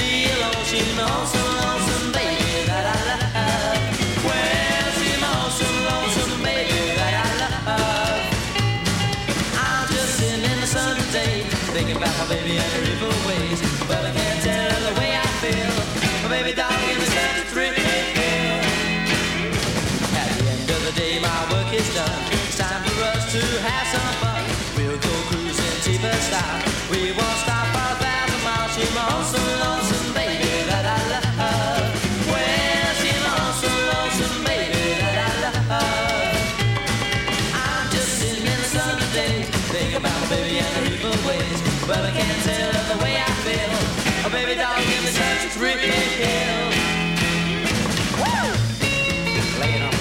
the alone, she's my lonesome, lonesome baby that I love. Well, she's my lonesome, lonesome baby that I love. I'm just sitting in the sun today, thinking about my baby and her evil ways, but I can't tell her the way I feel. My baby doll give me such a thrill. At the end of the day, my work is done. It's time for us to have some fun. We'll go cruising cheaper style. We won't stop for 1,000 miles. She's my lonesome, lonesome baby that I love. Well, she's my lonesome, lonesome baby that I love. I'm just sitting in the sun today, thinking about my baby and her evil ways, but I can't tell her the way I feel. Oh, baby doll, give me such a thrill. Woo! Lay it on.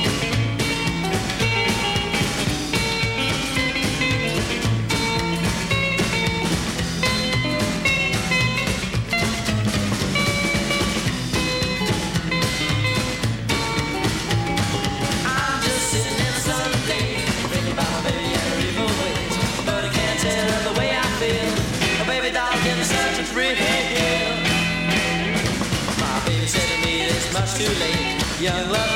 I'm just sitting in the sun today, thinking about my baby and her evil ways, but I can't tell her the way I feel. Oh, baby doll, give me such a thrill. My baby said to me, it's much too late. Young love